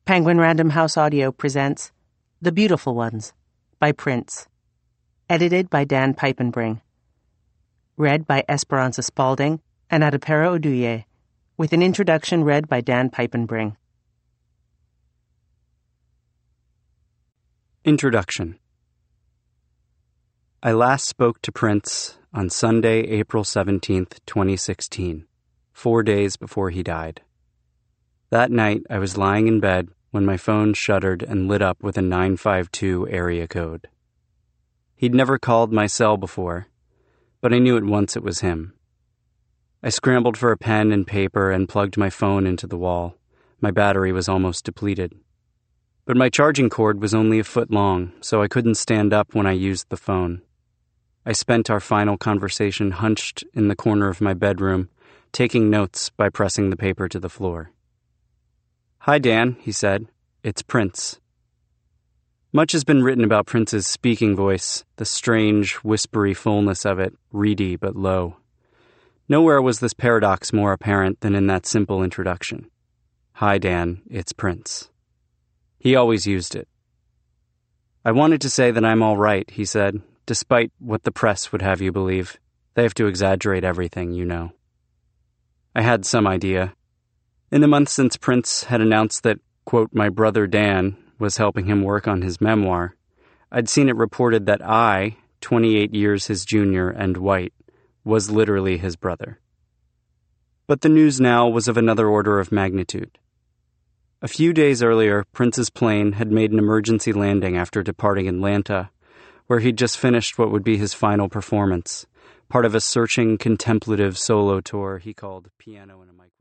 Penguin Random House Audio presents The Beautiful Ones by Prince. Edited by Dan Piepenbring. Read by Esperanza Spalding and Adepera Oduye, with an introduction read by Dan Piepenbring. Introduction. I last spoke to Prince on Sunday, April 17th, 2016, 4 days before he died. That night, I was lying in bed when my phone shuddered and lit up with a 952 area code. He'd never called my cell before, but I knew at once it was him. I scrambled for a pen and paper and plugged my phone into the wall. My battery was almost depleted. But my charging cord was only a foot long, so I couldn't stand up when I used the phone. I spent our final conversation hunched in the corner of my bedroom, taking notes by pressing the paper to the floor. "Hi, Dan," he said. "It's Prince." Much has been written about Prince's speaking voice, the strange, whispery fullness of it, reedy but low. Nowhere was this paradox more apparent than in that simple introduction. "Hi, Dan, it's Prince." He always used it. "I wanted to say that I'm all right," he said, "despite what the press would have you believe. They have to exaggerate everything, you know." I had some idea. In the months since Prince had announced that, quote, my brother Dan was helping him work on his memoir, I'd seen it reported that I, 28 years his junior and white, was literally his brother. But the news now was of another order of magnitude. A few days earlier, Prince's plane had made an emergency landing after departing Atlanta, where he'd just finished what would be his final performance, part of a searching, contemplative solo tour he called Piano in a Microphone.